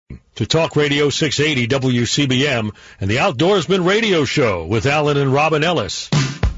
To Talk Radio 680 WCBM and the Outdoorsman Radio Show with Alan and Robin Ellis.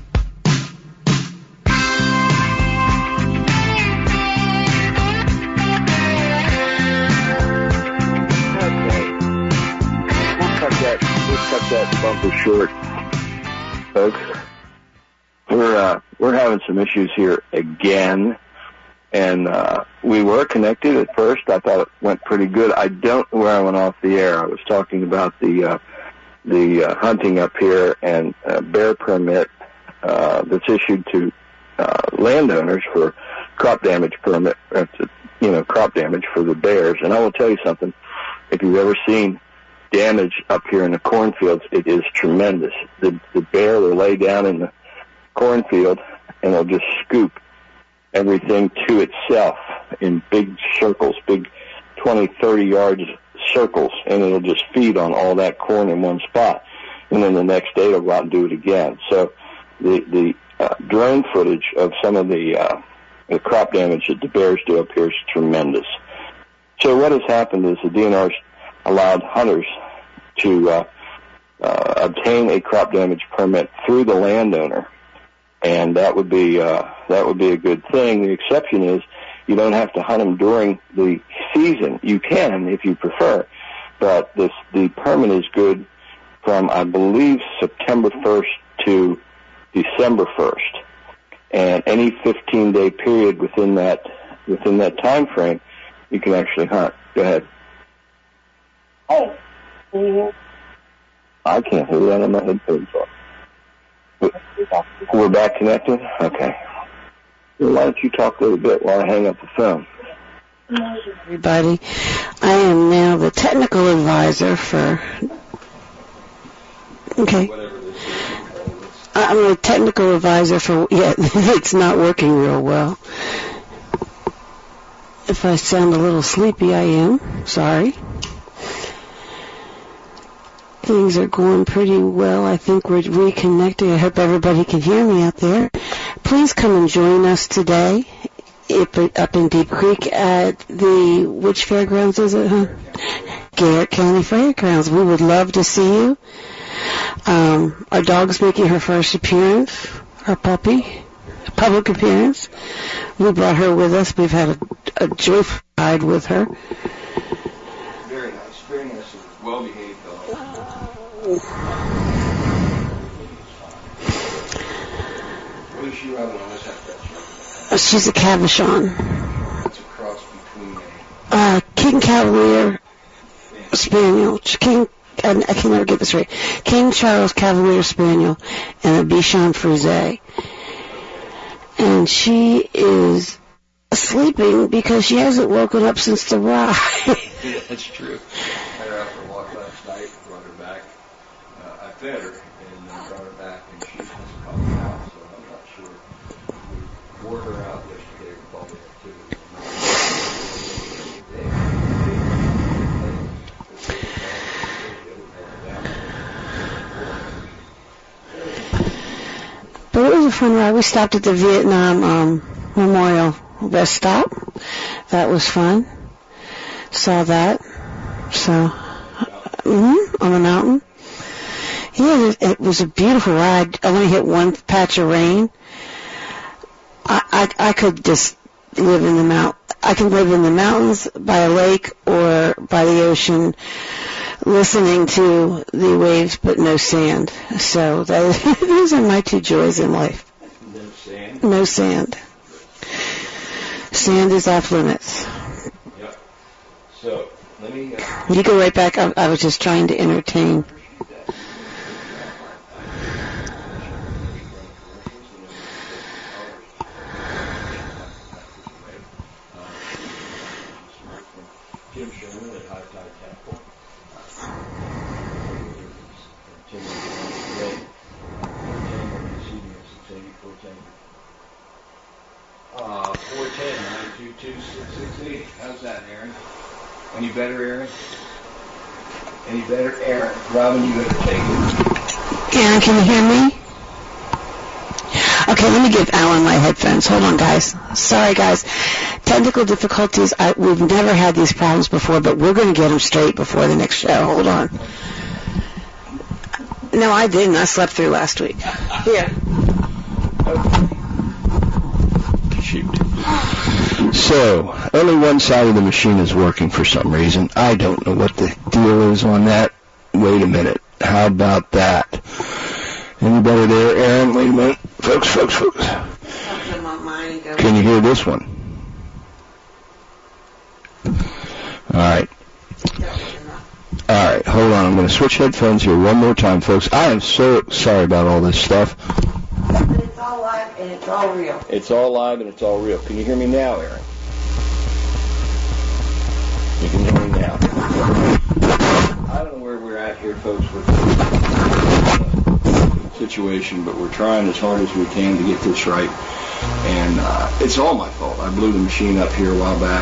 We'll cut that bumper short, folks. We're having some issues here again. And we were connected at first. I thought it went pretty good. I don't know where I went off the air. I was talking about the hunting up here and bear permit that's issued to landowners for crop damage permit. Crop damage for the bears. And I will tell you something. If you've ever seen damage up here in the cornfields, it is tremendous. The bear will lay down in the cornfield and will just scoop everything to itself in big circles, big 20, 30 yards circles, and it'll just feed on all that corn in one spot. And then the next day it'll go out and do it again. So the drone footage of some of the crop damage that the bears do up here is tremendous. So what has happened is the DNR's allowed hunters to obtain a crop damage permit through the landowner. And that would be a good thing. The exception is you don't have to hunt them during the season. You can if you prefer, but the permit is good from, I believe, September 1st to December 1st, and any 15-day period within that time frame, you can actually hunt. Go ahead. Oh, can you hear? I can't hear that on my headphones on. We're back connected? Okay. Well, why don't you talk a little bit while I hang up the phone? Everybody, I am now the technical advisor for... Okay. I'm a technical advisor for... Yeah, it's not working real well. If I sound a little sleepy, I am. Sorry. Things are going pretty well. I think we're reconnecting. I hope everybody can hear me out there. Please come and join us today up in Deep Creek at which fairgrounds is it, huh? Garrett County Fairgrounds. We would love to see you. Our dog's making her first appearance, our puppy, a public appearance. We brought her with us. We've had a joyful ride with her. Very nice, very nice. Well-behaved. What is she running on this? She's a Cavachon. That's a cross between King Cavalier Spaniel. I can never get this right. King Charles Cavalier Spaniel and a Bichon Frise. And she is sleeping because she hasn't woken up since the ride. Yeah, that's true. I had her out for a walk last night, brought her back. I fed her and brought her back, and she was calling out, so I'm not sure. We wore her out yesterday with all the activity. But it was a fun ride. We stopped at the Vietnam Memorial Rest Stop. That was fun. Saw that. So, on the mountain. Yeah, it was a beautiful ride. I only hit one patch of rain. I could just live in the I can live in the mountains, by a lake, or by the ocean, listening to the waves, but no sand. So those are my two joys in life. No sand? No sand. Sand is off limits. Yep. So, let me... You go right back. I was just trying to entertain. Jim Sherman at High Tide Temple. 410-922-668. How's that, Aaron? Any better, Aaron? Any better, Aaron? Robin, you better take it. Aaron, can you hear me? Okay, Okay, let me give Alan my headphones. Hold on, guys. Sorry, guys. Technical difficulties. We've never had these problems before, but we're going to get them straight before the next show. Hold on. No, I didn't. I slept through last week. Here. Shoot. So, only one side of the machine is working for some reason. I don't know what the deal is on that. Wait a minute. How about that? Anybody there, Aaron? Wait a minute. Folks. Can you hear this one? All right, hold on. I'm going to switch headphones here one more time, folks. I am so sorry about all this stuff. But it's all live and it's all real. It's all live and it's all real. Can you hear me now, Aaron? You can hear me now. I don't know where we're at here, folks, with the situation, but we're trying as hard as we can to get this right. And it's all my fault. I blew the machine up here a while back.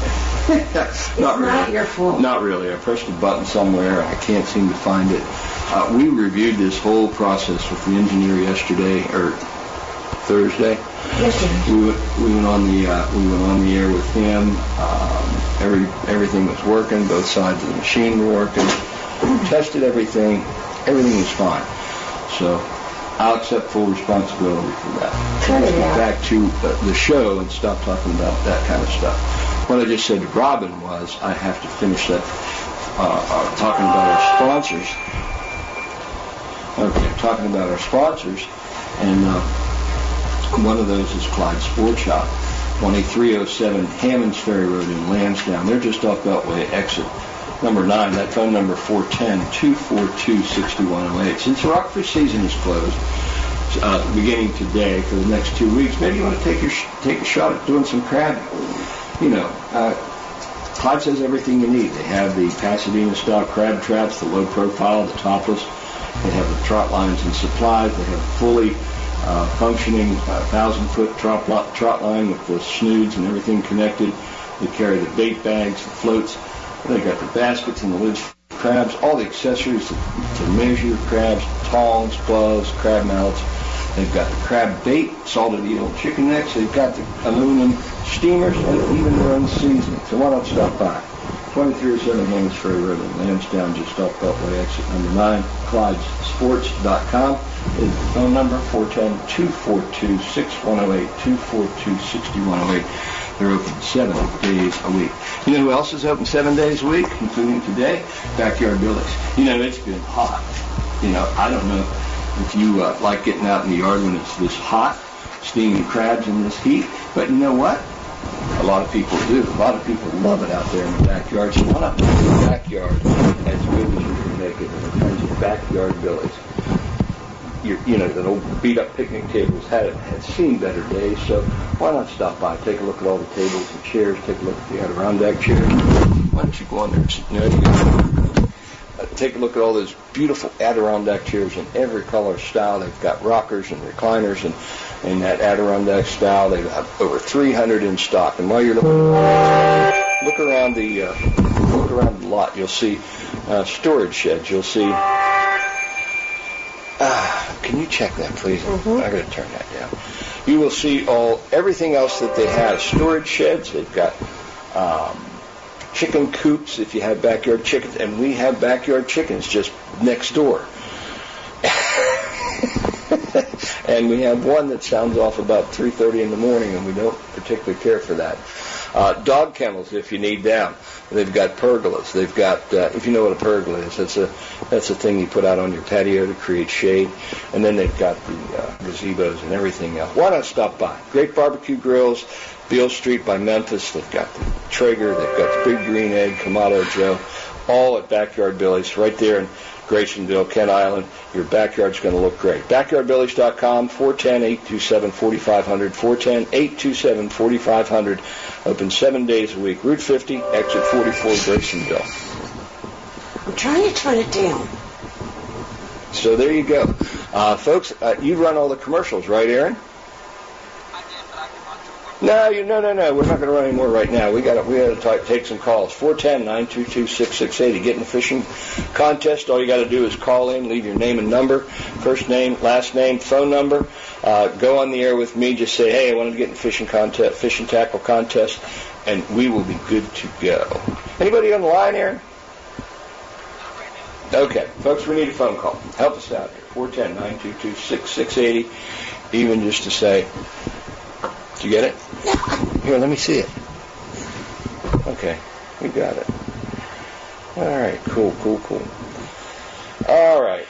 Not your fault. Not really. I pressed a button somewhere. I can't seem to find it. We reviewed this whole process with the engineer yesterday or Thursday. Yes, sir. We went on the air with him. Everything was working. Both sides of the machine were working. We tested everything. Everything was fine. So I'll accept full responsibility for that. Let's get back to the show and stop talking about that kind of stuff. What I just said to Robin was I have to finish that talking about our sponsors. Okay, talking about our sponsors, and one of those is Clyde Sport Shop, 2307 Hammonds Ferry Road in Lansdowne. They're just off Beltway exit number 9. That phone number 410-242-6108. Since the rockfish season is closed, beginning today for the next 2 weeks, maybe you want to take a shot at doing some crabbing. You know, Clyde says everything you need. They have the Pasadena-style crab traps, the low profile, the topless. They have the trot lines and supplies. They have fully functioning 1,000-foot trot line with the snoods and everything connected. They carry the bait bags, the floats. They got the baskets and the lids for crabs, all the accessories to measure crabs, tongs, gloves, crab mallets. They've got the crab bait, salted eel, chicken necks. They've got the aluminum steamers and even their own seasoning. So why not stop by? 2307 Hammonds Ferry Road in Lansdowne, just off Beltway exit number 9. ClydeSports.com is the phone number, 410-242-6108, 242-6108. They're open 7 days a week. You know who else is open 7 days a week, including today? Backyard Billy's. You know, it's been hot. You know, I don't know if you like getting out in the yard when it's this hot, steaming crabs in this heat, but you know what? A lot of people do. A lot of people love it out there in the backyard. So why not make the backyard as good as you can make it in terms of Backyard Billy's? You know, that old beat-up picnic tables had seen better days, so why not stop by, take a look at all the tables and chairs, take a look at the Adirondack chairs. Why don't you go on there and sit there? Take a look at all those beautiful Adirondack chairs in every color style. They've got rockers and recliners and in that Adirondack style. They've got over 300 in stock. And while you're looking, look around the lot. You'll see storage sheds. You'll see. Can you check that, please? Mm-hmm. I got to turn that down. You will see everything else that they have. Storage sheds. They've got chicken coops if you have backyard chickens, and we have backyard chickens just next door. And we have one that sounds off about 3:30 in the morning, and we don't particularly care for that. Dog kennels if you need them. They've got pergolas. They've got, if you know what a pergola is, that's a thing you put out on your patio to create shade. And then they've got the gazebos and everything else. Why not stop by? Great barbecue grills, Beale Street by Memphis. They've got the Traeger. They've got the Big Green Egg, Kamado Joe, all at Backyard Billy's right there in Graysonville, Kent Island. Your backyard's going to look great. BackyardBillys.com, 410-827-4500, 410-827-4500. Open 7 days a week. Route 50, exit 44, Graysonville. I'm trying to turn it down. So there you go. Folks, you run all the commercials, right, Aaron? I did, but I can run through one No. We're not going to run any more right now. We got to take some calls. 410-922-6680. Get in the fishing contest. All you got to do is call in, leave your name and number, first name, last name, phone number. Go on the air with me. Just say, hey, I wanted to get in the fishing tackle contest, and we will be good to go. Anybody on the line, Aaron? Okay, folks, we need a phone call. Help us out here. 410-922-6680. Even just to say, did you get it? Here, let me see it. Okay, we got it. All right, cool. All right.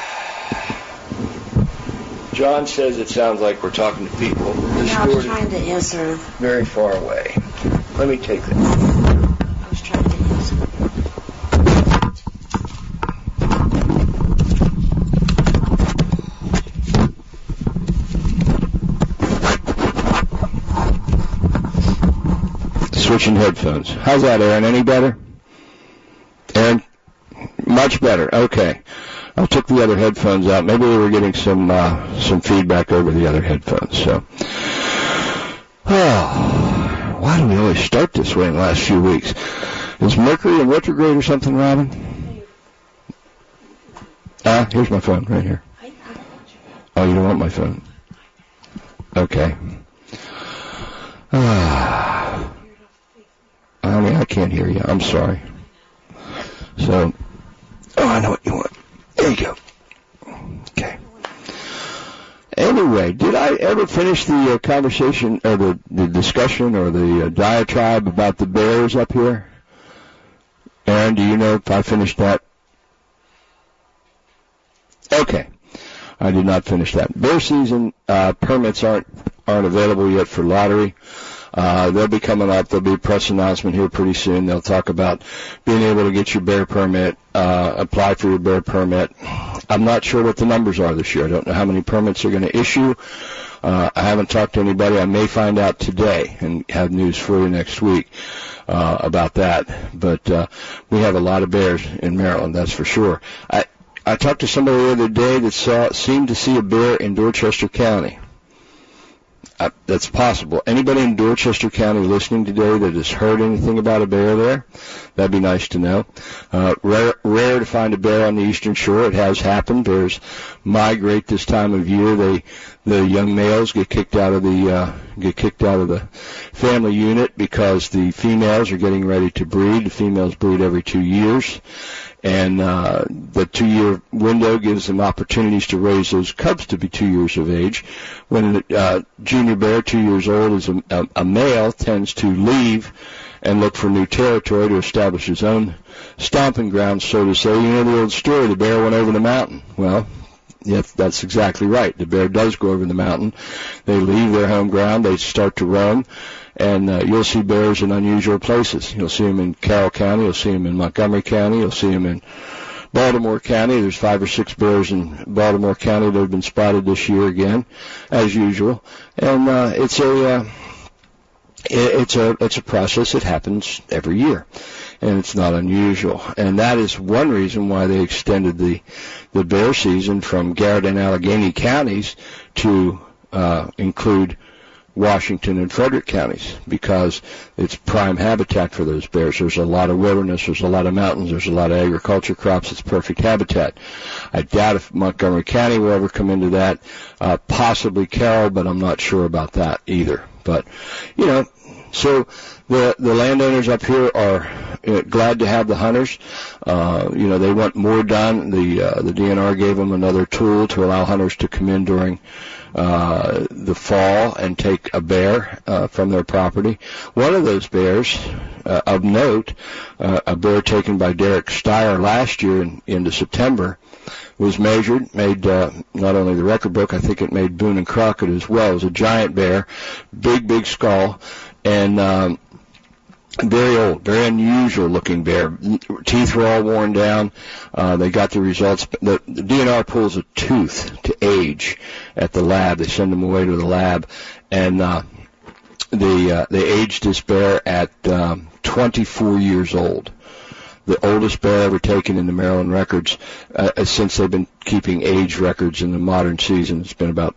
John says it sounds like we're talking to people. I was trying to answer. Very far away. Let me take that. I was trying to answer. Switching headphones. How's that, Aaron? Any better? Aaron? Much better. Okay. I took the other headphones out. Maybe we were getting some feedback over the other headphones. So, why do we always start this way in the last few weeks? Is Mercury in retrograde or something, Robin? Here's my phone right here. Oh, you don't want my phone? Okay. I can't hear you. I'm sorry. So, I know what you want. There you go. Okay. Anyway, did I ever finish the conversation or the discussion or the diatribe about the bears up here? Aaron, do you know if I finished that? Okay. I did not finish that. Bear season permits aren't available yet for lottery. They'll be coming up. There'll be a press announcement here pretty soon. They'll talk about being able to get your bear permit, apply for your bear permit. I'm not sure what the numbers are this year. I don't know how many permits they're going to issue. I haven't talked to anybody. I may find out today and have news for you next week about that. But we have a lot of bears in Maryland, that's for sure. I talked to somebody the other day that seemed to see a bear in Dorchester County. That's possible. Anybody in Dorchester County listening today that has heard anything about a bear there? That'd be nice to know. Rare to find a bear on the Eastern Shore. It has happened. Bears migrate this time of year. The young males get kicked out of the family unit because the females are getting ready to breed. The females breed every 2 years. And the 2-year window gives them opportunities to raise those cubs to be 2 years of age. When a junior bear, 2 years old, is a male, tends to leave and look for new territory to establish his own stomping ground, so to say. You know the old story, the bear went over the mountain. Well, yeah, that's exactly right. The bear does go over the mountain. They leave their home ground. They start to roam. And you'll see bears in unusual places. You'll see them in Carroll County. You'll see them in Montgomery County. You'll see them in Baltimore County. There's 5 or 6 bears in Baltimore County that have been spotted this year again, as usual. And it's a process that happens every year, and it's not unusual. And that is one reason why they extended the bear season from Garrett and Allegheny counties to include Washington and Frederick counties, because it's prime habitat for those bears. There's a lot of wilderness, there's a lot of mountains, there's a lot of agriculture crops. It's perfect habitat. I doubt if Montgomery County will ever come into that, possibly Carroll, but I'm not sure about that either. But, so the landowners up here are glad to have the hunters. They want more done. The DNR gave them another tool to allow hunters to come in during the fall and take a bear from their property. One of those bears, of note, a bear taken by Derek Steyer last year into September, was measured, made not only the record book, I think it made Boone and Crockett as well. It was a giant bear, big skull, and very old, very unusual looking bear. Teeth were all worn down. They got the results. The DNR pulls a tooth to age at the lab. They send them away to the lab, and they aged this bear at 24 years old. The oldest bear ever taken in the Maryland records since they've been keeping age records in the modern season. It's been about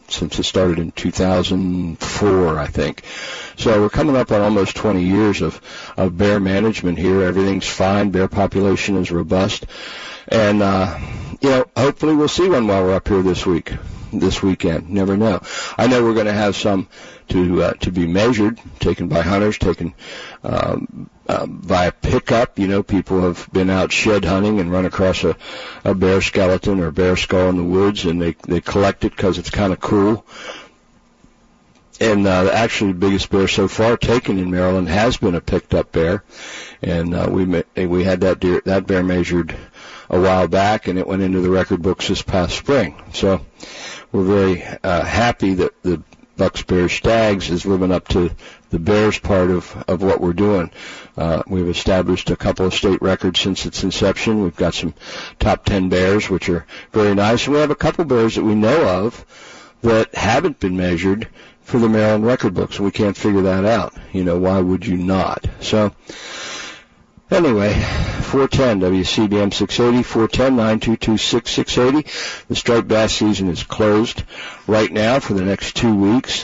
since it started in 2004, I think. So we're coming up on almost 20 years of bear management here. Everything's fine. Bear population is robust. And, hopefully we'll see one while we're up here this weekend. Never know. I know we're going to have some to be measured, taken by hunters, taken via pickup. People have been out shed hunting and run across a bear skeleton or a bear skull in the woods, and they collect it because it's kind of cool. And actually, the biggest bear so far taken in Maryland has been a picked up bear, and we had that bear measured a while back, and it went into the record books this past spring. So we're very happy that the Bucks, Bears, Stags is living up to the Bears part of what we're doing. We've established a couple of state records since its inception. We've got some top 10 bears, which are very nice. And we have a couple bears that we know of that haven't been measured for the Maryland record books, and we can't figure that out. Why would you not? So anyway, 410 WCBM 680, 410-922-6680. The striped bass season is closed right now for the next 2 weeks.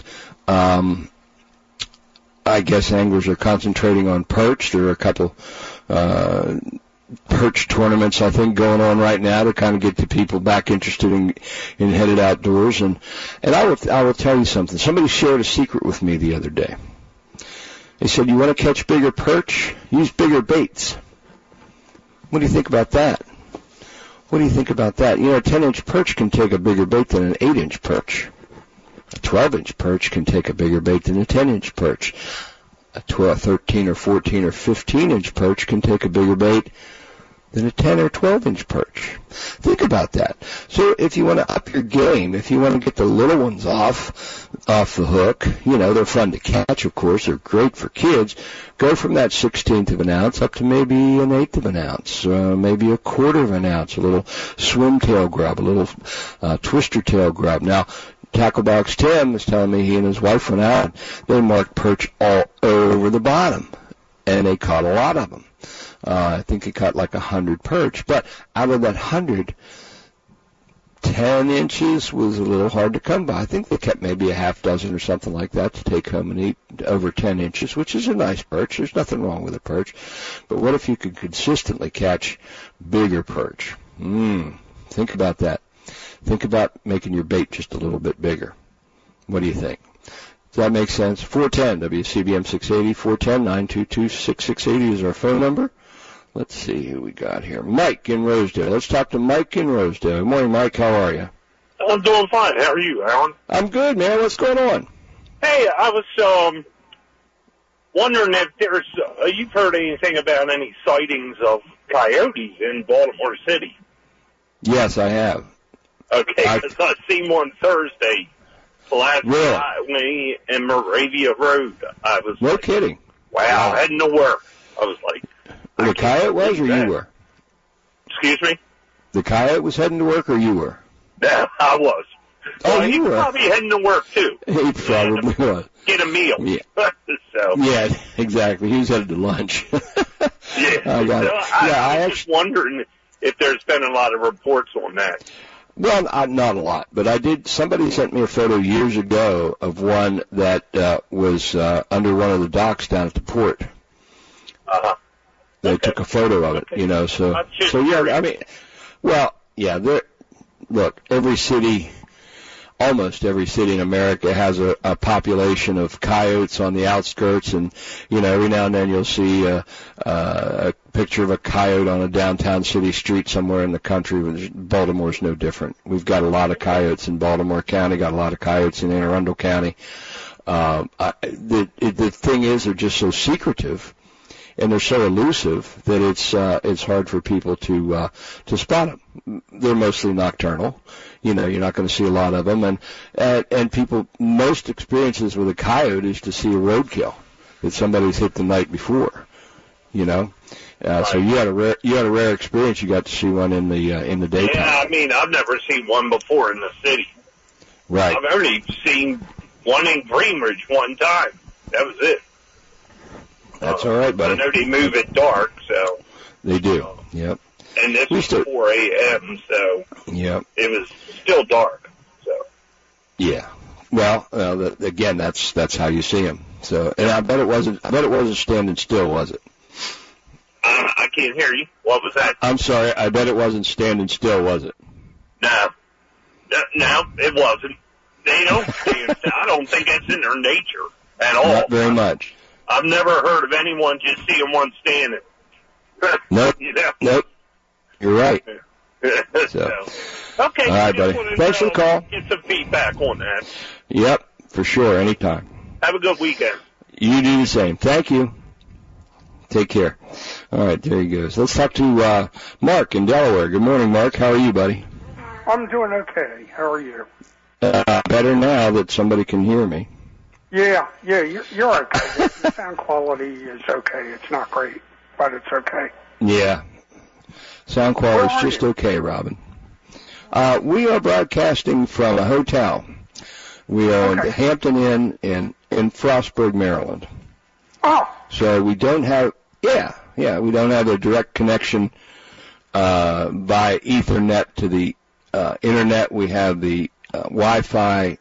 I guess anglers are concentrating on perch. There are a couple perch tournaments, I think, going on right now to kind of get the people back interested in headed outdoors. And I will tell you something. Somebody shared a secret with me the other day. They said, you want to catch bigger perch? Use bigger baits. What do you think about that? What do you think about that? A 10-inch perch can take a bigger bait than an 8-inch perch. A 12-inch perch can take a bigger bait than a 10-inch perch. A 12, 13 or 14 or 15-inch perch can take a bigger bait than a 10 or 12-inch perch. Think about that. So if you want to up your game, if you want to get the little ones off the hook, they're fun to catch, of course. They're great for kids. Go from that 1/16 of an ounce up to maybe an 1/8 of an ounce, maybe a 1/4 of an ounce, a little swimtail grub, a little twister tail grub. Now, Tacklebox Tim was telling me he and his wife went out. They marked perch all over the bottom, and they caught a lot of them. I think he caught like 100 perch, but out of that 100, 10 inches was a little hard to come by. I think they kept maybe a half dozen or something like that to take home and eat over 10 inches, which is a nice perch. There's nothing wrong with a perch. But what if you could consistently catch bigger perch? Think about that. Think about making your bait just a little bit bigger. What do you think? Does that make sense? 410 WCBM 680, 410-922-6680 is our phone number. Let's see who we got here. Mike in Rosedale. Let's talk to Mike in Rosedale. Good morning, Mike. How are you? I'm doing fine. How are you, Alan? I'm good, man. What's going on? Hey, I was wondering if there's you've heard anything about any sightings of coyotes in Baltimore City? Yes, I have. Okay, because I seen one Thursday last me in Moravia Road. I was no kidding. Wow, heading to work. I was like, the coyote was, or you were? Excuse me? The coyote was heading to work, or you were? Yeah, I was. Oh, you were? He probably heading to work, too. He probably was. Get a meal. Yeah. So. Yeah, exactly. He was headed to lunch. Yeah. I got it. I'm just wondering if there's been a lot of reports on that. Well, not a lot, but I did. Somebody sent me a photo years ago of one that was under one of the docks down at the port. Uh-huh. They took a photo of it, so yeah, I mean, well, yeah, look, almost every city in America has a population of coyotes on the outskirts, and, every now and then you'll see a picture of a coyote on a downtown city street somewhere in the country. Baltimore's no different. We've got a lot of coyotes in Baltimore County, got a lot of coyotes in Anne Arundel County. The thing is, they're just so secretive, and they're so elusive that it's hard for people to spot them. They're mostly nocturnal. You're not going to see a lot of them, and people, most experiences with a coyote is to see a roadkill that somebody's hit the night before. Right. So you had a rare experience. You got to see one in the daytime. Yeah, I mean, I've never seen one before in the city. Right. I've only seen one in Greenridge one time. That was it. That's all right, buddy. I know they move at dark, so. They do, yep. And this was 4 a.m., so yep. It was still dark, so. Yeah, Well, again, that's how you see them. So, and I bet it wasn't standing still, was it? I can't hear you. What was that? I'm sorry. I bet it wasn't standing still, was it? No, it wasn't. They don't stand still. I don't think that's in their nature at all. Not very much. I've never heard of anyone just seeing one standing. Nope. Nope. You're right. So. Okay. All right, buddy. Thanks for the call. Get some feedback on that. Yep, for sure. Anytime. Have a good weekend. You do the same. Thank you. Take care. All right, there he goes. Let's talk to Mark in Delaware. Good morning, Mark. How are you, buddy? I'm doing okay. How are you? Better now that somebody can hear me. Yeah, you're okay. The sound quality is okay. It's not great, but it's okay. Yeah. Sound quality is just okay, Robin. We are broadcasting from a hotel. We are at the Hampton Inn in Frostburg, Maryland. Oh. So we don't have, we don't have a direct connection by Ethernet to the internet. We have the Wi-Fi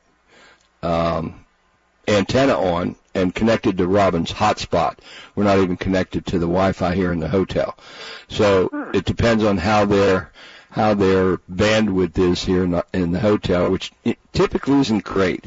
antenna on and connected to Robin's hotspot. We're not even connected to the Wi-Fi here in the hotel. So it depends on how their bandwidth is here in the hotel, which typically isn't great.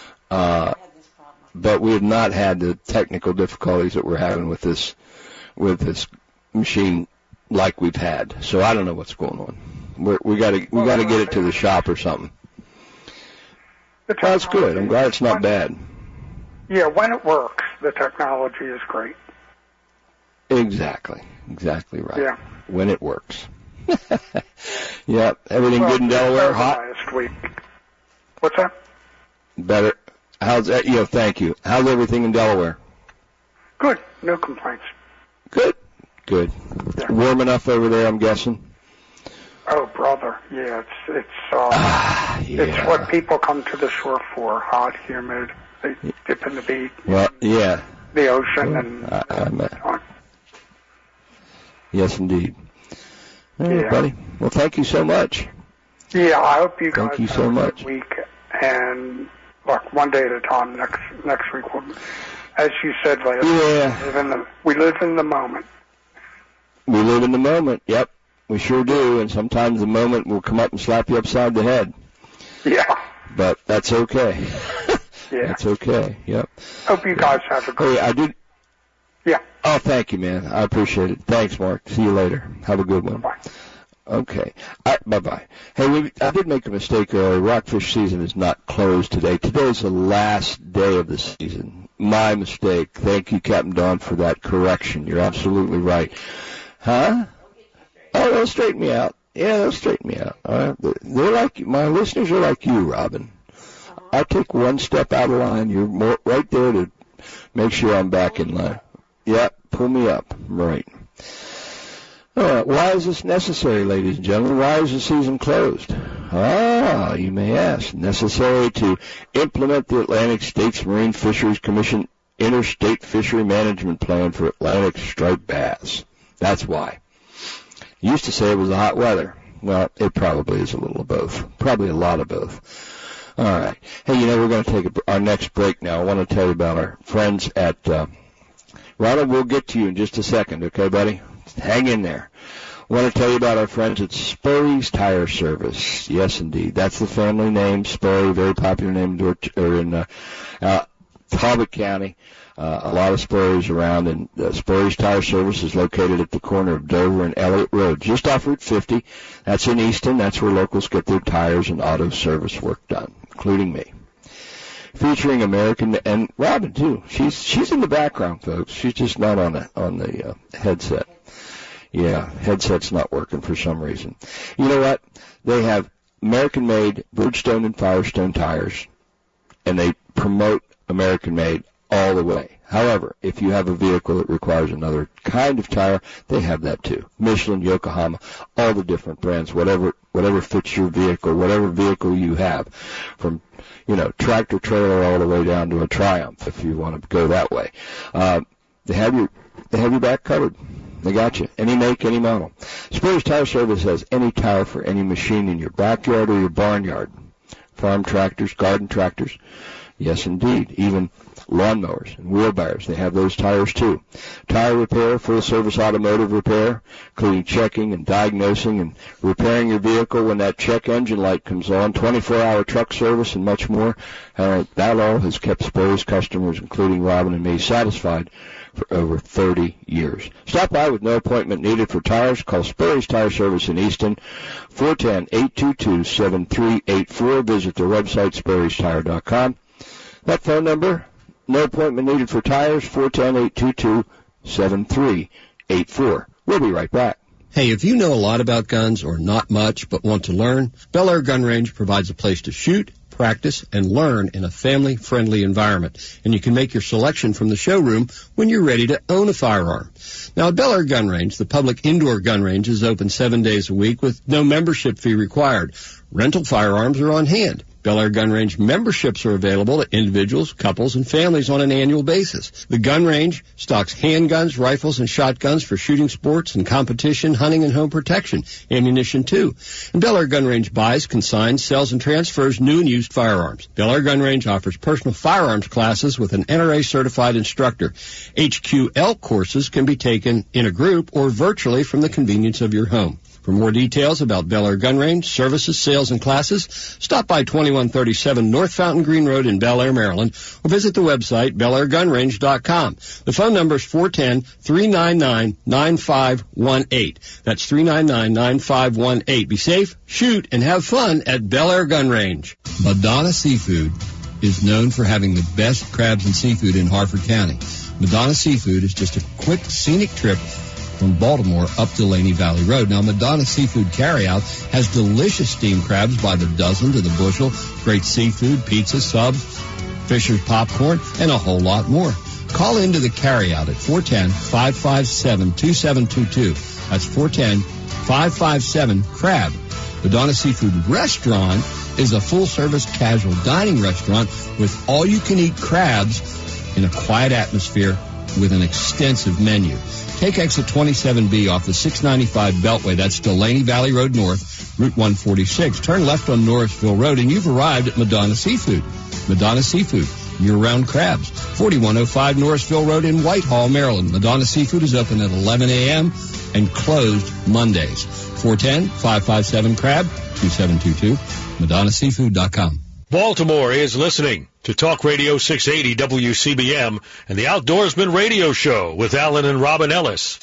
But we have not had the technical difficulties that we're having with this machine like we've had. So I don't know what's going on. We got to get it to the shop or something. That's good. I'm glad it's not bad. Yeah, when it works, the technology is great. Exactly right. Yeah. When it works. Yep. Everything good in Delaware? Hot? Last week. What's that? Better. How's that? Thank you. How's everything in Delaware? Good. No complaints. Good. Yeah. Warm enough over there, I'm guessing? Oh, brother. Yeah, it's what people come to the shore for. Hot, humid. They dip in the beach. Well, yeah. The ocean and yes, indeed. All right, buddy. Well, thank you so much. Yeah, I hope you guys have a good week. And look, one day at a time. Next week, as you said last week, we live in the moment. We live in the moment. Yep, we sure do. And sometimes the moment will come up and slap you upside the head. Yeah. But that's okay. Yeah. That's okay. Yep. Hope you guys have a good. Hey, I did. Yeah. Oh, thank you, man. I appreciate it. Thanks, Mark. See you later. Have a good one. Bye. Okay. Bye-bye. Hey, I did make a mistake earlier. Rockfish season is not closed today. Today's the last day of the season. My mistake. Thank you, Captain Don, for that correction. You're absolutely right. Huh? Oh, they'll straighten me out. Yeah, they'll straighten me out. They're like, my listeners are like you, Robin. I take one step out of line. You're right there to make sure I'm back in line. Yeah, pull me up. Right. All right. Why is this necessary, ladies and gentlemen? Why is the season closed? You may ask. Necessary to implement the Atlantic States Marine Fisheries Commission Interstate Fishery Management Plan for Atlantic striped bass. That's why. Used to say it was the hot weather. Well, it probably is a little of both. Probably a lot of both. All right. Hey, we're going to take our next break now. I want to tell you about our friends at Ronald, we'll get to you in just a second, okay, buddy? Hang in there. I want to tell you about our friends at Spurry's Tire Service. Yes, indeed. That's the family name, Spurry, very popular name in Talbot County. A lot of Spurrys around, and Spurry's Tire Service is located at the corner of Dover and Elliott Road, just off Route 50. That's in Easton. That's where locals get their tires and auto service work done, including me. Featuring American and Robin too. She's in the background, folks. She's just not on the headset. Yeah, headset's not working for some reason. You know what? They have American-made Bridgestone and Firestone tires, and they promote American-made all the way. However, if you have a vehicle that requires another kind of tire, they have that too. Michelin, Yokohama, all the different brands, whatever fits your vehicle, whatever vehicle you have, from tractor trailer all the way down to a Triumph, if you want to go that way. They have your back covered. They got you. Any make, any model. Spurry's Tire Service has any tire for any machine in your backyard or your barnyard. farm tractors, garden tractors. Yes, indeed. Even lawnmowers and wheelbarrows, they have those tires too. Tire repair, full-service automotive repair, including checking and diagnosing and repairing your vehicle when that check engine light comes on, 24-hour truck service, and much more. That all has kept Sperry's customers, including Robin and me, satisfied for over 30 years. Stop by with no appointment needed for tires. Call Sperry's Tire Service in Easton, 410-822-7384. Visit their website, sperrystire.com. That phone number, no appointment needed for tires, 410-822-7384. We'll be right back. Hey, if you know a lot about guns or not much but want to learn, Bel Air Gun Range provides a place to shoot, practice, and learn in a family-friendly environment. And you can make your selection from the showroom when you're ready to own a firearm. Now, at Bel Air Gun Range, the public indoor gun range is open 7 days a week with no membership fee required. Rental firearms are on hand. Bel Air Gun Range memberships are available to individuals, couples, and families on an annual basis. The gun range stocks handguns, rifles, and shotguns for shooting sports and competition, hunting, and home protection. Ammunition, too. And Bel Air Gun Range buys, consigns, sells, and transfers new and used firearms. Bel Air Gun Range offers personal firearms classes with an NRA-certified instructor. HQL courses can be taken in a group or virtually from the convenience of your home. For more details about Bel Air Gun Range, services, sales, and classes, stop by 2137 North Fountain Green Road in Bel Air, Maryland, or visit the website, BelAirGunRange.com. The phone number is 410-399-9518. That's 399-9518. Be safe, shoot, and have fun at Bel Air Gun Range. Madonna Seafood is known for having the best crabs and seafood in Harford County. Madonna Seafood is just a quick, scenic trip from Baltimore up Delaney Valley Road. Now, Madonna Seafood Carryout has delicious steamed crabs by the dozen to the bushel, great seafood, pizza, subs, Fisher's popcorn, and a whole lot more. Call into the carryout at 410-557-2722. That's 410-557-CRAB. Madonna Seafood Restaurant is a full-service casual dining restaurant with all-you-can-eat crabs in a quiet atmosphere with an extensive menu. Take exit 27B off the 695 Beltway. That's Delaney Valley Road North, Route 146. Turn left on Norrisville Road, and you've arrived at Madonna Seafood. Madonna Seafood, year-round crabs. 4105 Norrisville Road in Whitehall, Maryland. Madonna Seafood is open at 11 a.m. and closed Mondays. 410-557-CRAB, 2722, MadonnaSeafood.com. Baltimore is listening to Talk Radio 680 WCBM and the Outdoorsman Radio Show with Alan and Robin Ellis.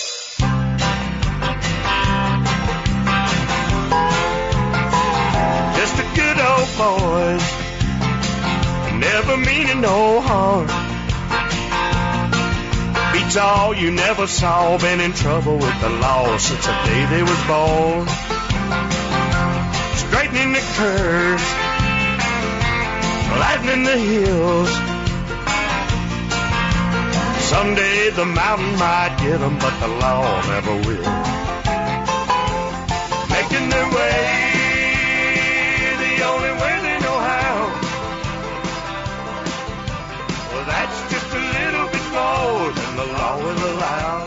Just a good old boys, never meaning no harm. Beats all you never saw, been in trouble with the law since the day they was born. Straightening the curves, lightening the hills. Someday the mountain might get them, but the law never will. Making their way the only way they know how. Well, that's just a little bit more than the law will allow.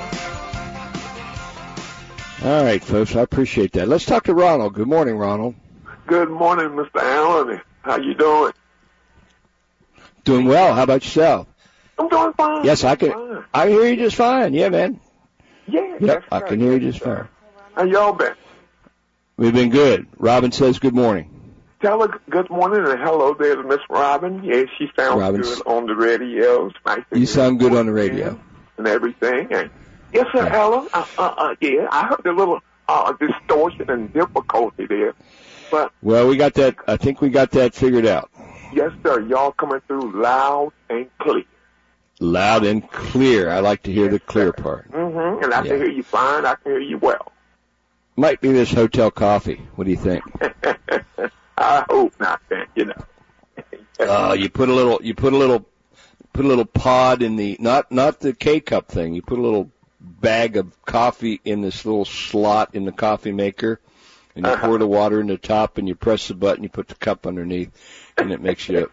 All right, folks, I appreciate that. Let's talk to Ronald. Good morning, Ronald. Good morning, Mr. Allen. How you doing? Doing well. How about yourself? I'm doing fine. Yes, I can. Fine. I hear you just fine. Yeah, man. Yeah. Yep, I can hear you just fine. How y'all been? We've been good. Robin says good morning. Tell her good morning and hello there to Miss Robin. Yeah, she sounds good on the radio. It's nice you sound good on the radio. And everything. And yes, sir, Ellen. Yeah, I heard a little distortion and difficulty there. But well, we got that. I think we got that figured out. Yes, sir. Y'all coming through loud and clear. Loud and clear. I like to hear the clear part. Mm-hmm. And I can hear you fine. I can hear you well. Might be this hotel coffee. What do you think? I hope not, then. You know. You put a little pod in the not the K-cup thing. You put a little bag of coffee in this little slot in the coffee maker, and you pour the water in the top, and you press the button. You put the cup underneath, and it makes you.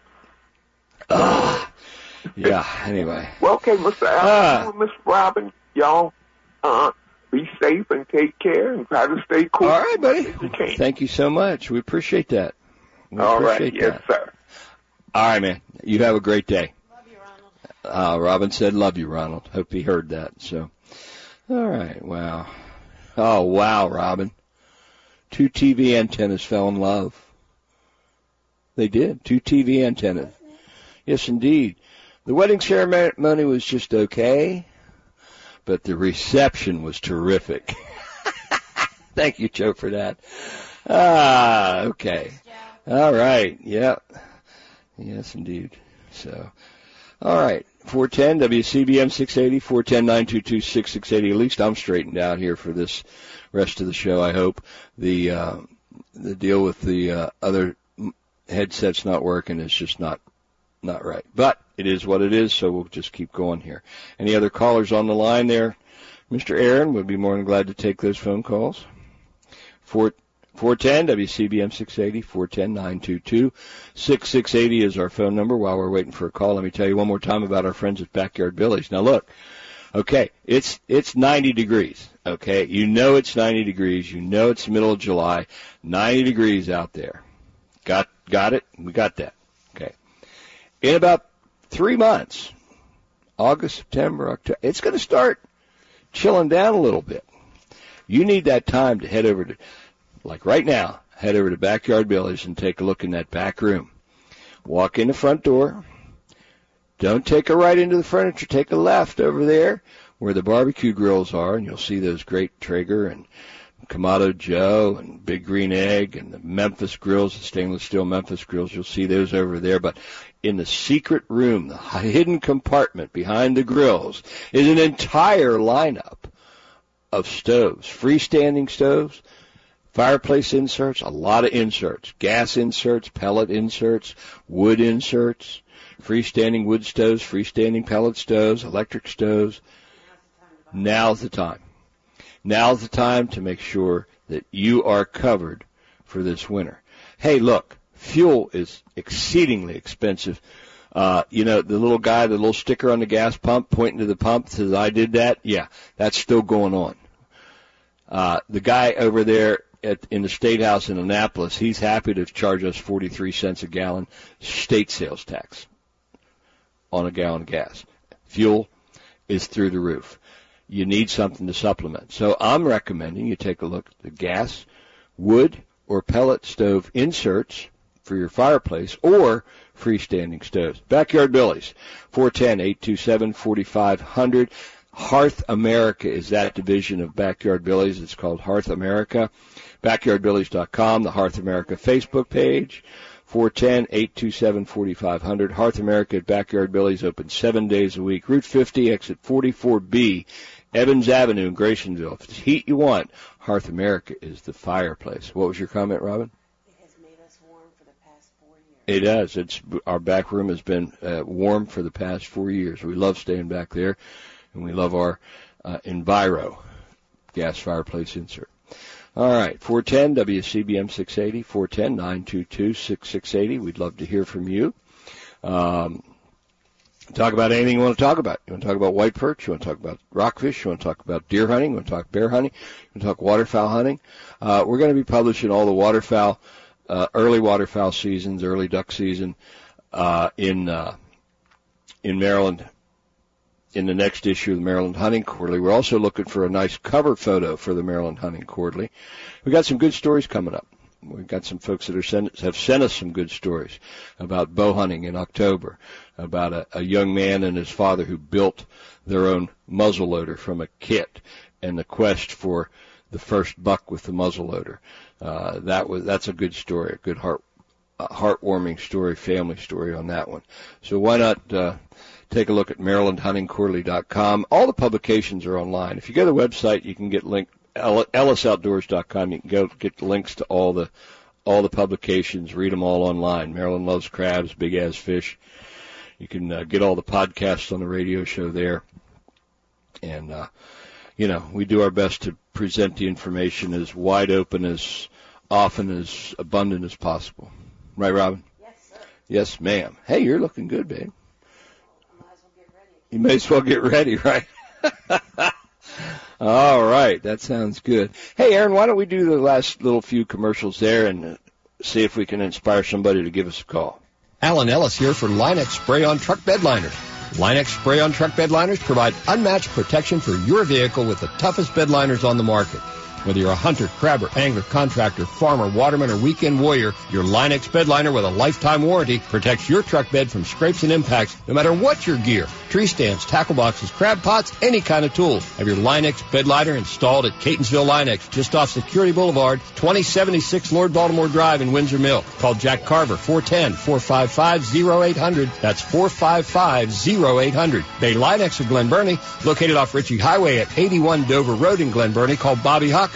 Yeah. Anyway. Well, okay, Mr. Allen, Miss Robin, y'all, be safe and take care and try to stay cool. All right, buddy. Thank you so much. We appreciate that. All right. Yes, sir. All right, man. You have a great day. Love you, Ronald. Robin said, love you, Ronald. Hope he heard that. So, all right. Wow. Oh, wow, Robin. 2 TV antennas fell in love. They did. 2 TV antennas. Yes, indeed. The wedding ceremony was just okay, but the reception was terrific. Thank you, Joe, for that. Okay. All right. Yep. Yes, indeed. So, all right. 410 WCBM 680, 410-922-6680. At least I'm straightened out here for this rest of the show, I hope. The deal with the other headset's not working. It's just not right. But it is what it is, so we'll just keep going here. Any other callers on the line there? Mr. Aaron would be more than glad to take those phone calls. 410 WCBM 680, 410-922-6680 is our phone number. While we're waiting for a call, let me tell you one more time about our friends at Backyard Billy's. Now look, okay, it's 90 degrees, okay? You know it's 90 degrees. You know it's the middle of July. 90 degrees out there. Got it? We got that. Okay. In about 3 months, August, September, October, it's going to start chilling down a little bit. You need that time to head over to, like right now, head over to Backyard Billy's and take a look in that back room. Walk in the front door. Don't take a right into the furniture. Take a left over there where the barbecue grills are, and you'll see those great Traeger and Kamado Joe and Big Green Egg and the Memphis grills, the stainless steel Memphis grills. You'll see those over there. But in the secret room, the hidden compartment behind the grills, is an entire lineup of stoves, freestanding stoves, fireplace inserts, a lot of inserts, gas inserts, pellet inserts, wood inserts, freestanding wood stoves, freestanding pellet stoves, electric stoves. Now's the time. Now's the time to make sure that you are covered for this winter. Hey, look, fuel is exceedingly expensive. You know, the little guy, the little sticker on the gas pump pointing to the pump says, I did that. Yeah, that's still going on. The guy over there in the State House in Annapolis, he's happy to charge us 43 cents a gallon state sales tax on a gallon of gas. Fuel is through the roof. You need something to supplement. So I'm recommending you take a look at the gas, wood, or pellet stove inserts for your fireplace or freestanding stoves. Backyard Billy's, 410-827-4500. Hearth America is that division of Backyard Billy's. It's called Hearth America. BackyardBillies.com, the Hearth America Facebook page, 410-827-4500. Hearth America at Backyard Billy's, open 7 days a week. Route 50, exit 44B, Evans Avenue in Graysonville. If it's heat you want, Hearth America is the fireplace. What was your comment, Robin? It has made us warm for the past 4 years. It has. Our back room has been warm for the past 4 years. We love staying back there, and we love our Enviro gas fireplace insert. All right, 410 WCBM 680, 410-922-6680. We'd love to hear from you. Talk about anything you want to talk about. You want to talk about white perch? You want to talk about rockfish? You want to talk about deer hunting? You want to talk bear hunting? You want to talk waterfowl hunting? We're going to be publishing all the waterfowl, early waterfowl seasons, early duck season in Maryland. In the next issue of the Maryland Hunting Quarterly. We're also looking for a nice cover photo for the Maryland Hunting Quarterly. We've got some good stories coming up. We've got some folks that have sent us some good stories about bow hunting in October, about a young man and his father who built their own muzzleloader from a kit, and the quest for the first buck with the muzzleloader. That's a good story, a good heartwarming story, family story on that one. So why not take a look at MarylandHuntingQuarterly.com. All the publications are online. If you go to the website, you can get EllisOutdoors.com. You can go get links to all the publications, read them all online. Maryland Loves Crabs, Big Ass Fish. You can get all the podcasts on the radio show there. And, we do our best to present the information as wide open, as often, as abundant as possible. Right, Robin? Yes, sir. Yes, ma'am. Hey, you're looking good, babe. You may as well get ready, right? All right, that sounds good. Hey, Aaron, why don't we do the last little few commercials there, and see if we can inspire somebody to give us a call. Alan Ellis here for Line-X Spray-On Truck Bed Liners. Line-X Spray-On Truck Bed Liners provide unmatched protection for your vehicle with the toughest bed liners on the market. Whether you're a hunter, crabber, angler, contractor, farmer, waterman, or weekend warrior, your Line-X bed liner with a lifetime warranty protects your truck bed from scrapes and impacts no matter what your gear. Tree stands, tackle boxes, crab pots, any kind of tools. Have your Line-X bed liner installed at Catonsville Line-X, just off Security Boulevard, 2076 Lord Baltimore Drive in Windsor Mill. Call Jack Carver, 410-455-0800. That's 455-0800. Bay Line-X of Glen Burnie, located off Ritchie Highway at 81 Dover Road in Glen Burnie. Call Bobby Hawkins,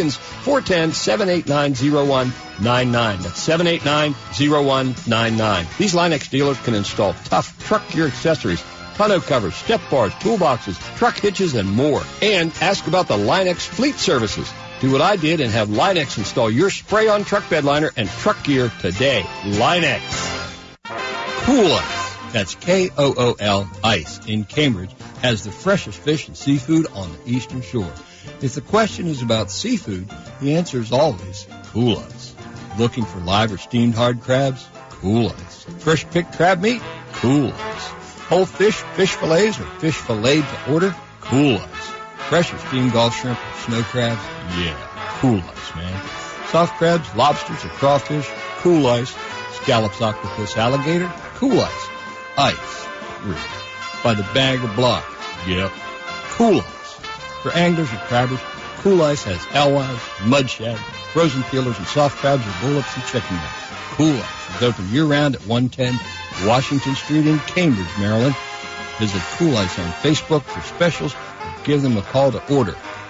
410-789-0199. That's 789-0199. These Line-X dealers can install tough truck gear accessories, tonneau covers, step bars, toolboxes, truck hitches, and more. And ask about the Line-X fleet services. Do what I did and have Line-X install your spray-on truck bed liner and truck gear today. Line-X. Cool Ice, that's Kool Ice, in Cambridge, has the freshest fish and seafood on the Eastern Shore. If the question is about seafood, the answer is always Cool Ice. Looking for live or steamed hard crabs? Cool Ice. Fresh picked crab meat? Cool Ice. Whole fish, fish fillets, or fish filleted to order? Cool Ice. Fresh or steamed Gulf shrimp or snow crabs? Yeah, Cool Ice, man. Soft crabs, lobsters, or crawfish? Cool Ice. Scallops, octopus, alligator? Cool Ice. Ice. Really. By the bag or block? Yep. Cool Ice. For anglers or crabbers, Cool Ice has alewives, mud shad, frozen peelers, and soft crabs or bullets and chicken necks. Cool Ice is open year-round at 110 Washington Street in Cambridge, Maryland. Visit Cool Ice on Facebook for specials or give them a call to order.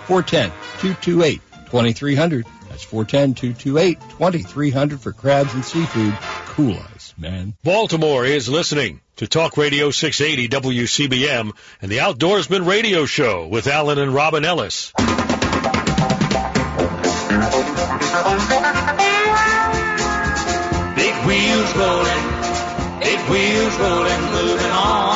410-228-2300. That's 410-228-2300 for crabs and seafood. Cool Ice, man. Baltimore is listening to Talk Radio 680 WCBM and the Outdoorsman Radio Show with Alan and Robin Ellis. Big wheels rolling, moving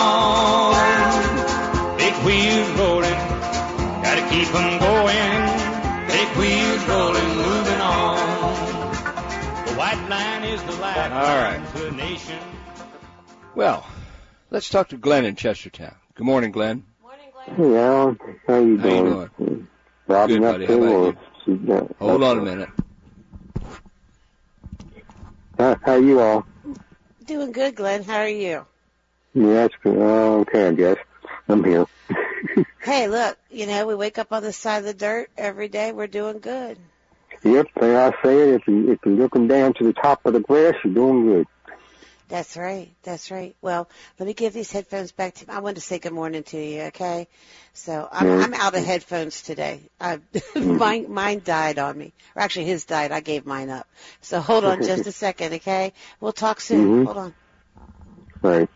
on. Big wheels rolling, gotta keep them going. Big wheels rolling, moving on. The white line is the light. All right. To the nation. Well, let's talk to Glenn in Chestertown. Good morning, Glenn. Morning, Glenn. Hey, Alan. How you doing? Robin, good, buddy. How about you? Hold on a minute. How you all? Doing good, Glenn. How are you? Yeah, that's good. Okay, I guess. I'm here. Hey, look, we wake up on this side of the dirt every day. We're doing good. Yep, and I say it, if you're looking down to the top of the grass, you're doing good. That's right. That's right. Well, let me give these headphones back to you. I wanted to say good morning to you, okay? So I'm out of headphones today. Mine died on me. Or actually, his died. I gave mine up. So hold on just a second, okay? We'll talk soon. Hold on. Right.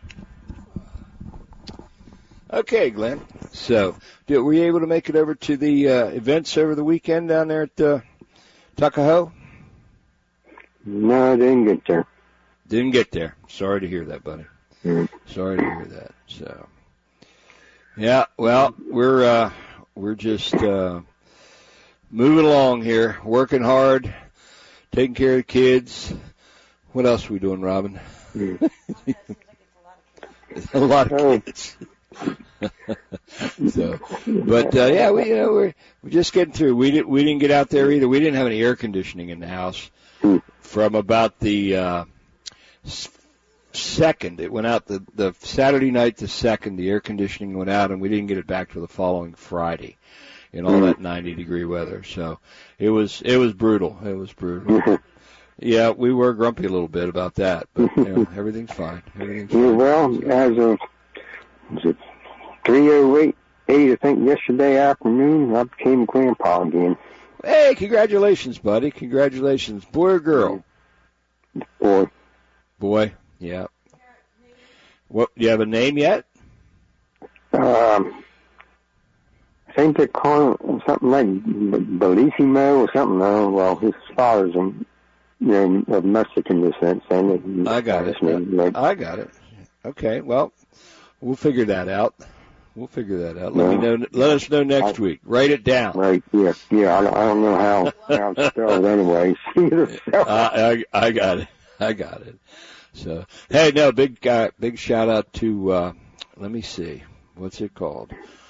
Okay, Glenn. So, were you able to make it over to the events over the weekend down there at Tuckahoe? No, I didn't get there. Didn't get there. Sorry to hear that, buddy. Sorry to hear that. So, yeah, well, we're just moving along here, working hard, taking care of the kids. What else are we doing, Robin? A lot of kids. So, but yeah, we're just getting through. We didn't get out there either. We didn't have any air conditioning in the house from about the second. It went out the Saturday night the 2nd. The air conditioning went out, and we didn't get it back till the following Friday in all that 90-degree weather. So it was brutal. It was brutal. Yeah, we were grumpy a little bit about that, but everything's fine. Everything's fine. Well, as of 3:08, I think yesterday afternoon, I became grandpa again. Hey, congratulations, buddy. Congratulations. Boy or girl? Boy. Boy, yeah. What, do you have a name yet? I think they call him something like Bellissimo or something. Well, his father's of Mexican descent. I got it. I got it. Okay, well, we'll figure that out. Let me know. Let us know next week. Write it down. Right. Yeah. I don't know how it's spelled anyway. I got it. I got it. So, hey, no, big shout out to, let me see, what's it called?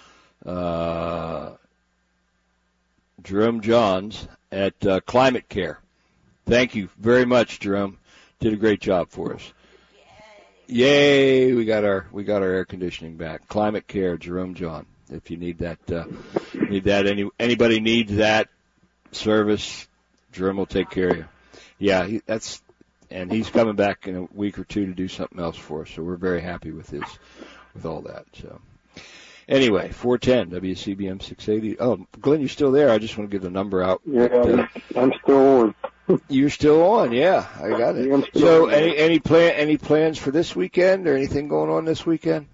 Jerome Johns at Climate Care. Thank you very much, Jerome. Did a great job for us. Yay! We got our air conditioning back. Climate Care, Jerome John. If you need that, anybody needs that service, Jerome will take care of you. Yeah, and he's coming back in a week or two to do something else for us. So we're very happy with all that. So anyway, 410 WCBM 680. Oh, Glenn, you're still there? I just want to give the number out. Yeah, I'm still on. You're still on, yeah. I got it. Yeah, so any plans for this weekend or anything going on this weekend?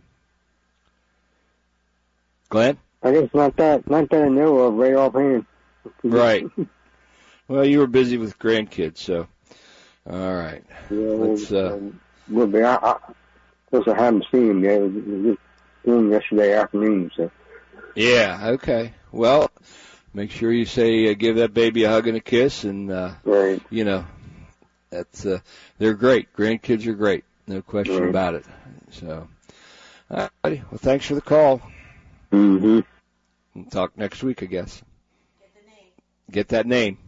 Glenn? I guess not that I know of right offhand. Right. Well, you were busy with grandkids, so all right. Yeah, we'll be. I haven't seen him yet. It was just yesterday afternoon, so. Yeah. Okay. Well, make sure you say give that baby a hug and a kiss, and right. You know, that's they're great. Grandkids are great, no question right. about it. So, all righty. Well, thanks for the call. Mm-hmm. We'll talk next week, I guess. Get that name.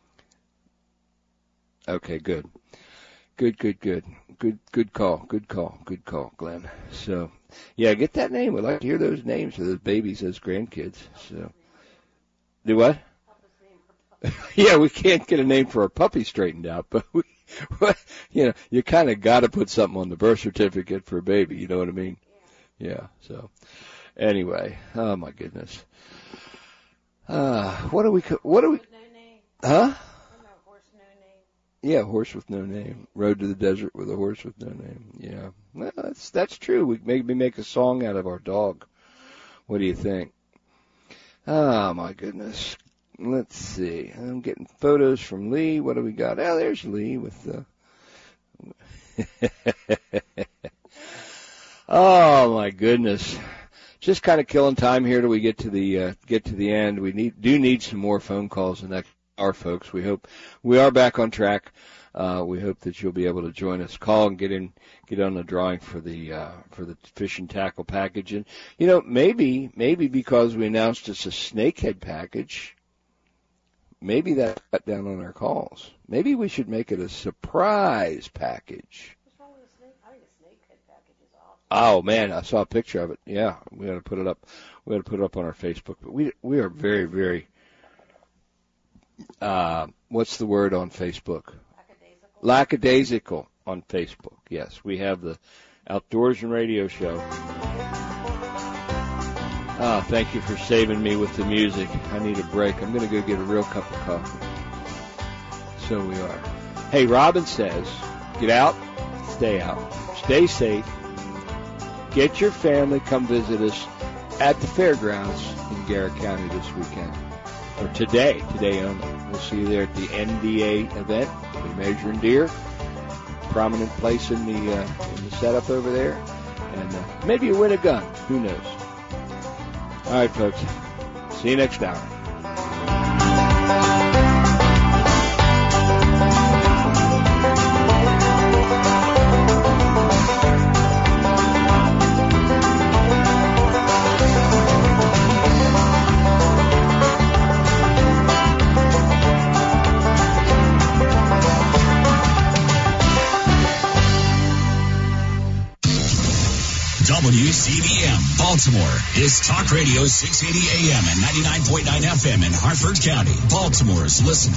Okay, good. Good call, Glenn. So, yeah, get that name. We'd like to hear those names of those babies, those grandkids. So, do what? Yeah, we can't get a name for a puppy straightened out, but you kind of got to put something on the birth certificate for a baby. You know what I mean? Yeah. So, anyway, oh my goodness. What do we? Huh? Yeah, horse with no name. Road to the desert with a horse with no name. Yeah, well, that's true. We maybe make a song out of our dog. What do you think? Oh my goodness. Let's see. I'm getting photos from Lee. What do we got? Oh, there's Lee with the. Oh my goodness. Just kind of killing time here till we get to the end. We need some more phone calls in the next hour, folks. We are back on track. We hope that you'll be able to join us. Call and get on the drawing for the fish and tackle package. And you know, maybe because we announced it's a snakehead package, maybe that cut down on our calls. Maybe we should make it a surprise package. Oh man, I saw a picture of it. Yeah, we got to put it up. We got to put it up on our Facebook. But we are very, very. What's the word on Facebook? Lackadaisical on Facebook. Yes, we have the Outdoors and Radio Show. Ah, thank you for saving me with the music. I need a break. I'm going to go get a real cup of coffee. So we are. Hey, Robin says, get out, stay out, stay safe. Get your family, come visit us at the fairgrounds in Garrett County this weekend. Or today only. We'll see you there at the NDA event. We're measuring deer. Prominent place in the setup over there. And maybe you win a gun. Who knows? All right, folks. See you next hour. WCBM Baltimore is Talk Radio 680 AM and 99.9 FM in Harford County. Baltimore's listening.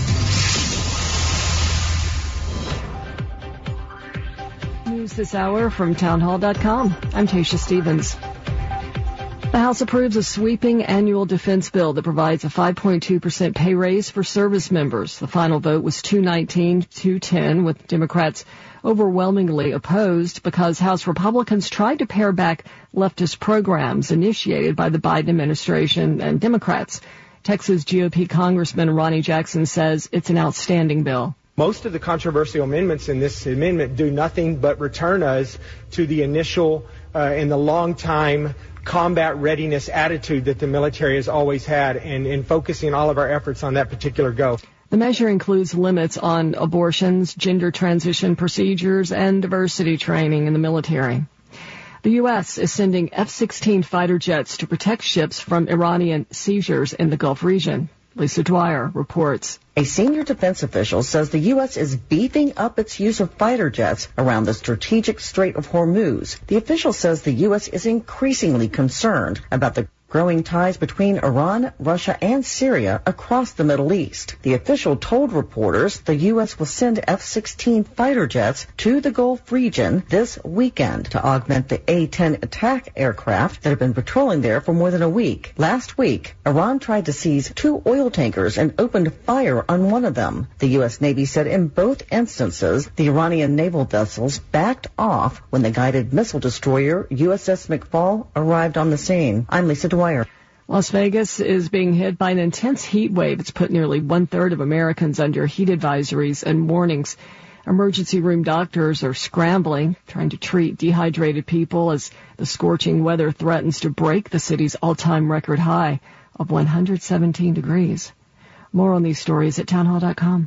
News this hour from townhall.com. I'm Tasha Stevens. The House approves a sweeping annual defense bill that provides a 5.2% pay raise for service members. The final vote was 219-210, with Democrats overwhelmingly opposed because House Republicans tried to pare back leftist programs initiated by the Biden administration and Democrats. Texas GOP Congressman Ronnie Jackson says it's an outstanding bill. Most of the controversial amendments in this amendment do nothing but return us to the initial and the long-time combat readiness attitude that the military has always had, and focusing all of our efforts on that particular goal. The measure includes limits on abortions, gender transition procedures, and diversity training in the military. The U.S. is sending F-16 fighter jets to protect ships from Iranian seizures in the Gulf region. Lisa Dwyer reports. A senior defense official says the U.S. is beefing up its use of fighter jets around the strategic Strait of Hormuz. The official says the U.S. is increasingly concerned about the growing ties between Iran, Russia, and Syria across the Middle East. The official told reporters the U.S. will send F-16 fighter jets to the Gulf region this weekend to augment the A-10 attack aircraft that have been patrolling there for more than a week. Last week, Iran tried to seize 2 oil tankers and opened fire on one of them. The U.S. Navy said in both instances, the Iranian naval vessels backed off when the guided missile destroyer USS McFall arrived on the scene. I'm Lisa Dwyer. Las Vegas is being hit by an intense heat wave. It's put nearly 1/3 of Americans under heat advisories and warnings. Emergency room doctors are scrambling, trying to treat dehydrated people as the scorching weather threatens to break the city's all-time record high of 117 degrees. More on these stories at townhall.com.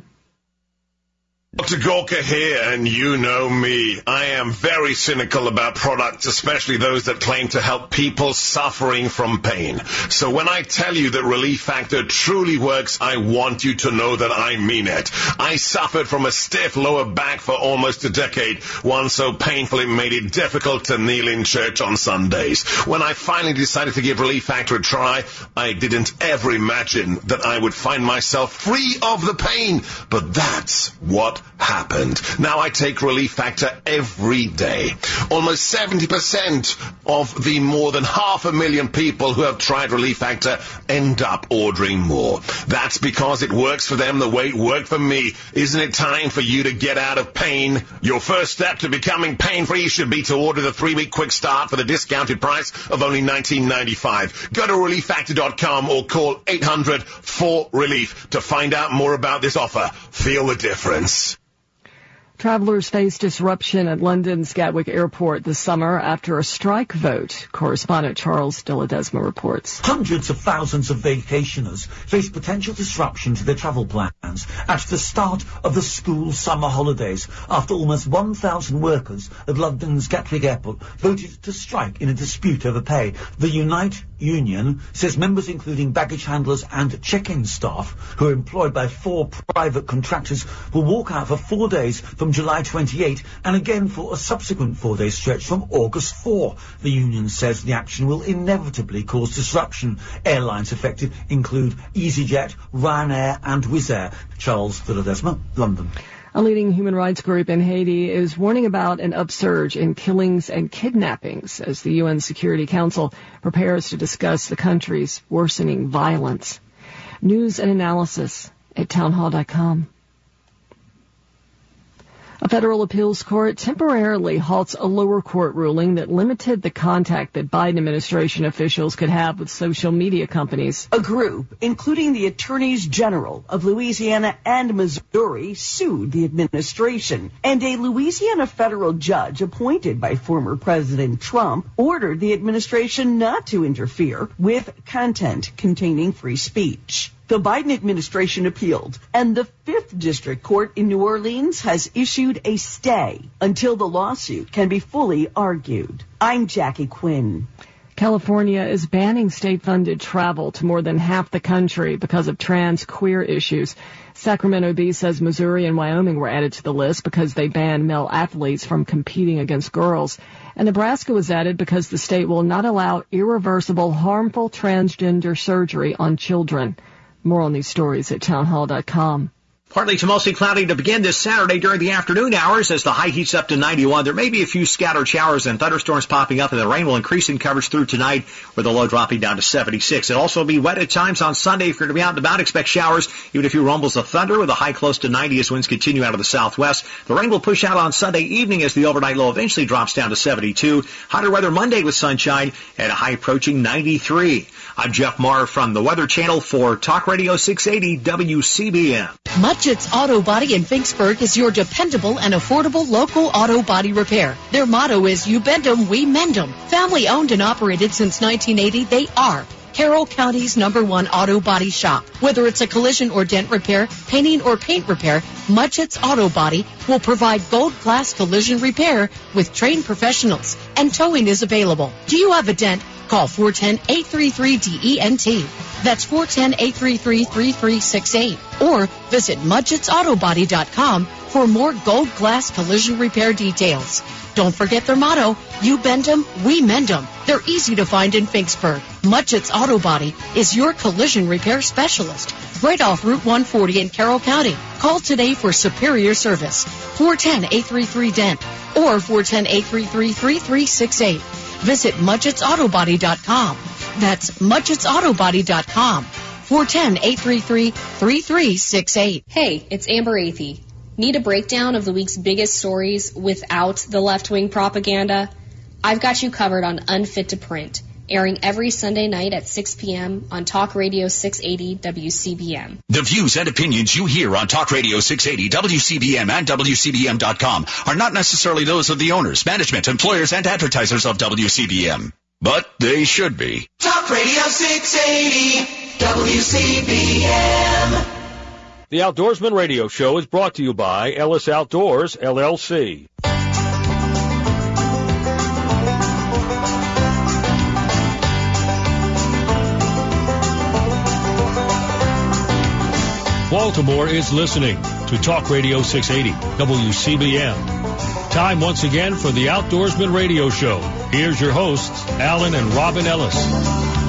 Dr. Gorka here, and you know me. I am very cynical about products, especially those that claim to help people suffering from pain. So when I tell you that Relief Factor truly works, I want you to know that I mean it. I suffered from a stiff lower back for almost a decade, one so painful it made it difficult to kneel in church on Sundays. When I finally decided to give Relief Factor a try, I didn't ever imagine that I would find myself free of the pain. But that's what happened. Now I take Relief Factor every day. Almost 70% of the more than 500,000 people who have tried Relief Factor end up ordering more. That's because it works for them the way it worked for me. Isn't it time for you to get out of pain? Your first step to becoming pain-free should be to order the 3-week quick start for the discounted price of only $19.95. Go to ReliefFactor.com or call 800-4RELIEF to find out more about this offer. Feel the difference. Travelers face disruption at London's Gatwick Airport this summer after a strike vote. Correspondent Charles de Ledesma reports. Hundreds of thousands of vacationers face potential disruption to their travel plans at the start of the school summer holidays after almost 1,000 workers at London's Gatwick Airport voted to strike in a dispute over pay. The Unite Union says members including baggage handlers and check-in staff who are employed by 4 private contractors will walk out for 4 days from July 28 and again for a subsequent 4-day stretch from August 4. The union says the action will inevitably cause disruption. Airlines affected include EasyJet, Ryanair and Wizz Air. Charles de Ledesma, London. A leading human rights group in Haiti is warning about an upsurge in killings and kidnappings as the UN Security Council prepares to discuss the country's worsening violence. News and analysis at townhall.com. A federal appeals court temporarily halts a lower court ruling that limited the contact that Biden administration officials could have with social media companies. A group, including the attorneys general of Louisiana and Missouri, sued the administration. And a Louisiana federal judge appointed by former President Trump ordered the administration not to interfere with content containing free speech. The Biden administration appealed, and the 5th District Court in New Orleans has issued a stay until the lawsuit can be fully argued. I'm Jackie Quinn. California is banning state-funded travel to more than half the country because of trans queer issues. Sacramento Bee says Missouri and Wyoming were added to the list because they ban male athletes from competing against girls. And Nebraska was added because the state will not allow irreversible, harmful transgender surgery on children. More on these stories at townhall.com. Partly to mostly cloudy to begin this Saturday during the afternoon hours as the high heats up to 91. There may be a few scattered showers and thunderstorms popping up, and the rain will increase in coverage through tonight with the low dropping down to 76. It'll also be wet at times on Sunday. If you're going to be out and about, expect showers, even a few rumbles of thunder with a high close to 90 as winds continue out of the southwest. The rain will push out on Sunday evening as the overnight low eventually drops down to 72. Hotter weather Monday with sunshine and a high approaching 93. I'm Jeff Maher from the Weather Channel for Talk Radio 680 WCBM. Mudgett's Auto Body in Finksburg is your dependable and affordable local auto body repair. Their motto is, you bend 'em, we mend 'em. Family owned and operated since 1980, they are Carroll County's #1 auto body shop. Whether it's a collision or dent repair, painting or paint repair, Mudgett's Auto Body will provide gold class collision repair with trained professionals, and towing is available. Do you have a dent? Call 410-833-DENT. That's 410-833-3368. Or visit MudgettsAutobody.com for more gold glass collision repair details. Don't forget their motto, you bend them, we mend them. They're easy to find in Finksburg. Mudgett's Auto Body is your collision repair specialist. Right off Route 140 in Carroll County. Call today for superior service. 410-833-DENT or 410-833-3368. Visit MudgettsAutobody.com. That's MudgettsAutobody.com. 410-833-3368. Hey, it's Amber Athey. Need a breakdown of the week's biggest stories without the left-wing propaganda? I've got you covered on Unfit to Print, airing every Sunday night at 6 p.m. on Talk Radio 680 WCBM. The views and opinions you hear on Talk Radio 680 WCBM and WCBM.com are not necessarily those of the owners, management, employers, and advertisers of WCBM. But they should be. Talk Radio 680 WCBM. The Outdoorsman Radio Show is brought to you by Ellis Outdoors, LLC. Baltimore is listening to Talk Radio 680 WCBM. Time once again for the Outdoorsman Radio Show. Here's your hosts, Alan and Robin Ellis.